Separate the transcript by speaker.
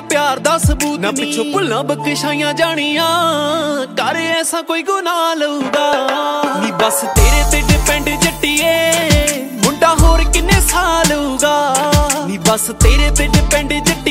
Speaker 1: प्यार दा सबूत ना पिछों भुल्लां बख्शाइयां जानियां कर ऐसा कोई गुनाह लऊगा नी बस तेरे ते डिपेंड जट्टिए मुंडा होर किन्ने साल होगा नी बस तेरे ते डिपेंड